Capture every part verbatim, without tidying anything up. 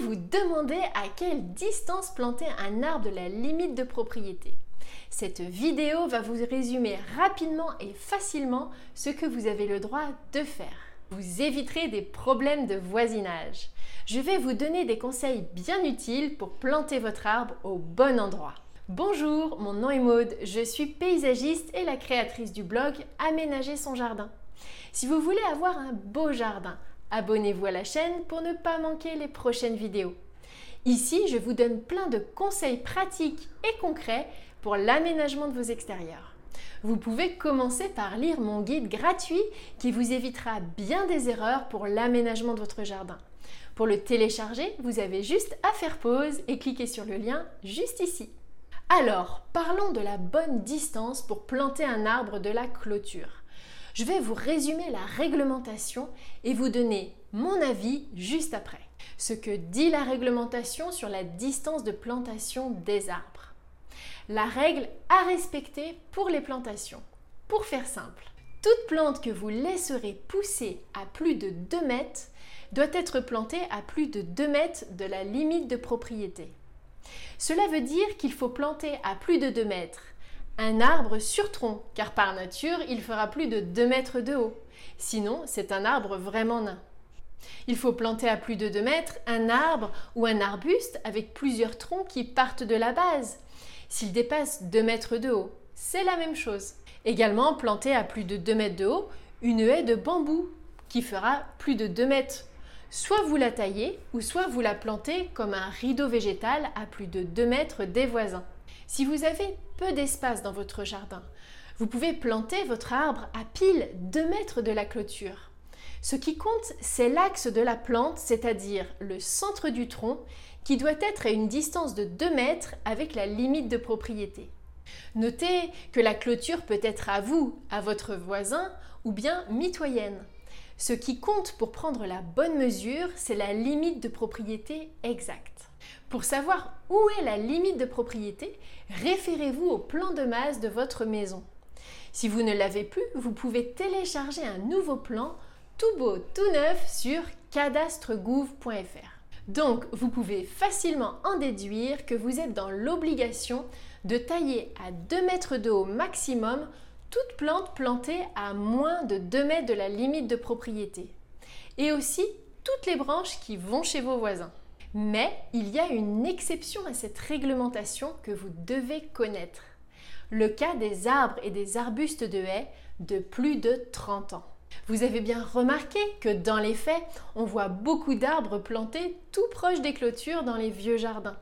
vous demandez à quelle distance planter un arbre de la limite de propriété. Cette vidéo va vous résumer rapidement et facilement ce que vous avez le droit de faire. Vous éviterez des problèmes de voisinage. Je vais vous donner des conseils bien utiles pour planter votre arbre au bon endroit. Bonjour, mon nom est Maude, je suis paysagiste et la créatrice du blog Aménager son jardin. Si vous voulez avoir un beau jardin, abonnez-vous à la chaîne pour ne pas manquer les prochaines vidéos. Ici, je vous donne plein de conseils pratiques et concrets pour l'aménagement de vos extérieurs. Vous pouvez commencer par lire mon guide gratuit qui vous évitera bien des erreurs pour l'aménagement de votre jardin. Pour le télécharger, vous avez juste à faire pause et cliquer sur le lien juste ici. Alors, parlons de la bonne distance pour planter un arbre de la clôture. Je vais vous résumer la réglementation et vous donner mon avis juste après. Ce que dit la réglementation sur la distance de plantation des arbres. La règle à respecter pour les plantations. Pour faire simple, toute plante que vous laisserez pousser à plus de deux mètres doit être plantée à plus de deux mètres de la limite de propriété. Cela veut dire qu'il faut planter à plus de deux mètres un arbre sur tronc, car par nature, il fera plus de deux mètres de haut. Sinon, c'est un arbre vraiment nain. Il faut planter à plus de deux mètres un arbre ou un arbuste avec plusieurs troncs qui partent de la base. S'il dépasse deux mètres de haut, c'est la même chose. Également, planter à plus de deux mètres de haut une haie de bambou qui fera plus de deux mètres. Soit vous la taillez ou soit vous la plantez comme un rideau végétal à plus de deux mètres des voisins. Si vous avez peu d'espace dans votre jardin, vous pouvez planter votre arbre à pile deux mètres de la clôture. Ce qui compte, c'est l'axe de la plante, c'est-à-dire le centre du tronc, qui doit être à une distance de deux mètres avec la limite de propriété. Notez que la clôture peut être à vous, à votre voisin ou bien mitoyenne. Ce qui compte pour prendre la bonne mesure, c'est la limite de propriété exacte. Pour savoir où est la limite de propriété, référez-vous au plan de masse de votre maison. Si vous ne l'avez plus, vous pouvez télécharger un nouveau plan tout beau, tout neuf sur cadastre gouv point f r. Donc, vous pouvez facilement en déduire que vous êtes dans l'obligation de tailler à deux mètres de haut maximum toute plante plantée à moins de deux mètres de la limite de propriété. Et aussi toutes les branches qui vont chez vos voisins. Mais il y a une exception à cette réglementation que vous devez connaître. Le cas des arbres et des arbustes de haies de plus de trente ans. Vous avez bien remarqué que dans les faits, on voit beaucoup d'arbres plantés tout proche des clôtures dans les vieux jardins.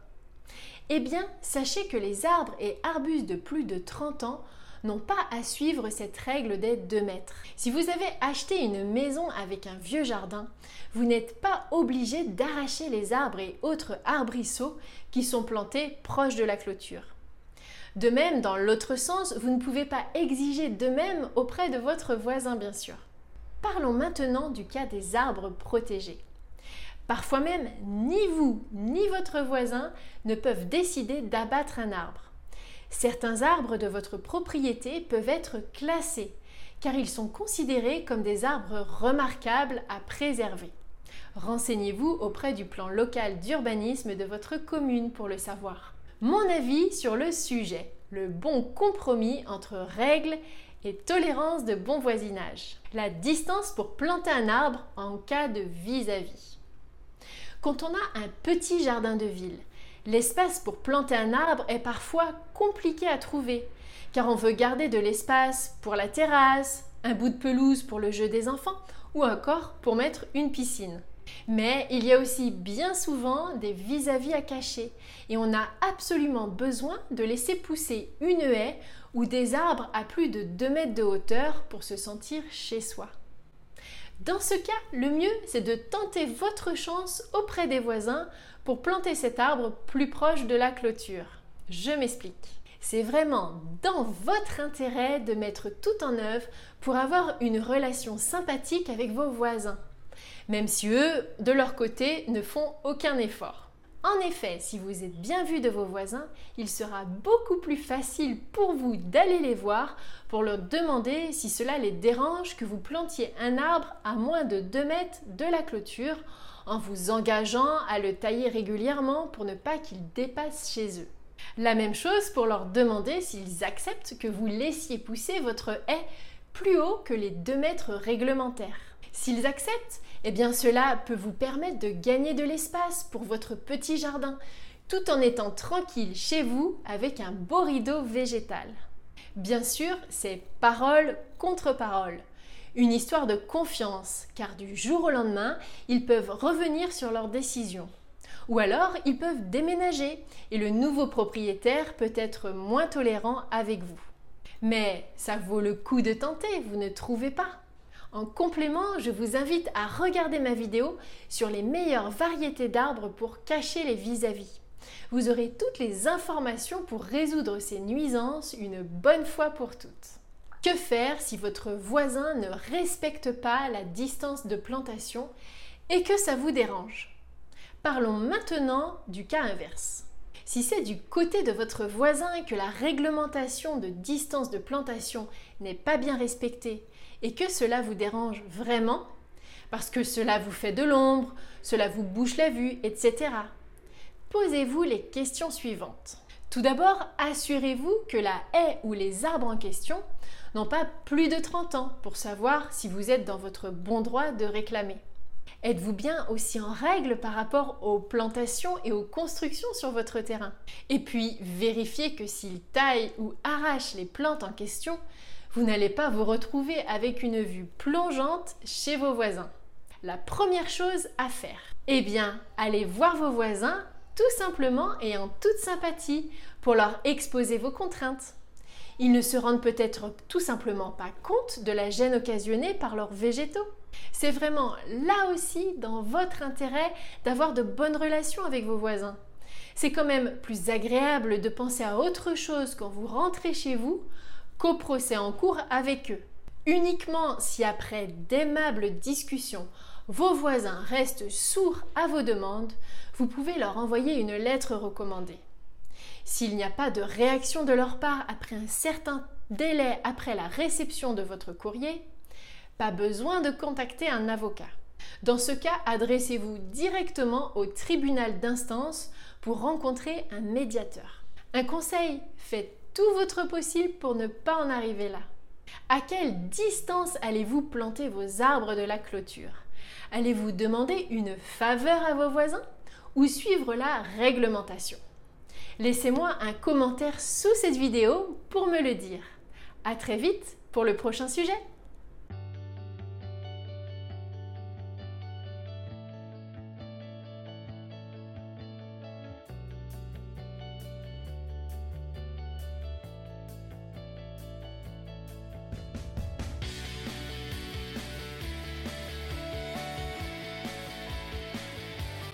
Eh bien, sachez que les arbres et arbustes de plus de trente ans n'ont pas à suivre cette règle des deux mètres. Si vous avez acheté une maison avec un vieux jardin, vous n'êtes pas obligé d'arracher les arbres et autres arbrisseaux qui sont plantés proches de la clôture. De même, dans l'autre sens, vous ne pouvez pas exiger de même auprès de votre voisin, bien sûr. Parlons maintenant du cas des arbres protégés. Parfois même, ni vous ni votre voisin ne peuvent décider d'abattre un arbre. Certains arbres de votre propriété peuvent être classés, car ils sont considérés comme des arbres remarquables à préserver. Renseignez-vous auprès du plan local d'urbanisme de votre commune pour le savoir. Mon avis sur le sujet, le bon compromis entre règles et tolérance de bon voisinage. La distance pour planter un arbre en cas de vis-à-vis. Quand on a un petit jardin de ville, l'espace pour planter un arbre est parfois compliqué à trouver, car on veut garder de l'espace pour la terrasse, un bout de pelouse pour le jeu des enfants ou encore pour mettre une piscine. Mais il y a aussi bien souvent des vis-à-vis à cacher et on a absolument besoin de laisser pousser une haie ou des arbres à plus de deux mètres de hauteur pour se sentir chez soi. Dans ce cas, le mieux, c'est de tenter votre chance auprès des voisins pour planter cet arbre plus proche de la clôture. Je m'explique. C'est vraiment dans votre intérêt de mettre tout en œuvre pour avoir une relation sympathique avec vos voisins, même si eux, de leur côté, ne font aucun effort. En effet, si vous êtes bien vu de vos voisins, il sera beaucoup plus facile pour vous d'aller les voir pour leur demander si cela les dérange que vous plantiez un arbre à moins de deux mètres de la clôture en vous engageant à le tailler régulièrement pour ne pas qu'il dépasse chez eux. La même chose pour leur demander s'ils acceptent que vous laissiez pousser votre haie plus haut que les deux mètres réglementaires. S'ils acceptent, eh bien cela peut vous permettre de gagner de l'espace pour votre petit jardin, tout en étant tranquille chez vous avec un beau rideau végétal. Bien sûr, c'est parole contre parole. Une histoire de confiance, car du jour au lendemain, ils peuvent revenir sur leur décision. Ou alors, ils peuvent déménager et le nouveau propriétaire peut être moins tolérant avec vous. Mais ça vaut le coup de tenter, vous ne trouvez pas? En complément, je vous invite à regarder ma vidéo sur les meilleures variétés d'arbres pour cacher les vis-à-vis. Vous aurez toutes les informations pour résoudre ces nuisances une bonne fois pour toutes. Que faire si votre voisin ne respecte pas la distance de plantation et que ça vous dérange? Parlons maintenant du cas inverse. Si c'est du côté de votre voisin que la réglementation de distance de plantation n'est pas bien respectée et que cela vous dérange vraiment, parce que cela vous fait de l'ombre, cela vous bouche la vue, et cetera, posez-vous les questions suivantes. Tout d'abord, assurez-vous que la haie ou les arbres en question n'ont pas plus de trente ans pour savoir si vous êtes dans votre bon droit de réclamer. Êtes-vous bien aussi en règle par rapport aux plantations et aux constructions sur votre terrain? Et puis, vérifiez que s'ils taillent ou arrachent les plantes en question, vous n'allez pas vous retrouver avec une vue plongeante chez vos voisins. La première chose à faire, eh bien, allez voir vos voisins tout simplement et en toute sympathie pour leur exposer vos contraintes. Ils ne se rendent peut-être tout simplement pas compte de la gêne occasionnée par leurs végétaux. C'est vraiment là aussi dans votre intérêt d'avoir de bonnes relations avec vos voisins. C'est quand même plus agréable de penser à autre chose quand vous rentrez chez vous qu'au procès en cours avec eux. Uniquement si après d'aimables discussions, vos voisins restent sourds à vos demandes, vous pouvez leur envoyer une lettre recommandée. S'il n'y a pas de réaction de leur part après un certain délai après la réception de votre courrier, pas besoin de contacter un avocat. Dans ce cas, adressez-vous directement au tribunal d'instance pour rencontrer un médiateur. Un conseil, faites tout votre possible pour ne pas en arriver là. À quelle distance allez-vous planter vos arbres de la clôture? Allez-vous demander une faveur à vos voisins ou suivre la réglementation? Laissez-moi un commentaire sous cette vidéo pour me le dire. À très vite pour le prochain sujet.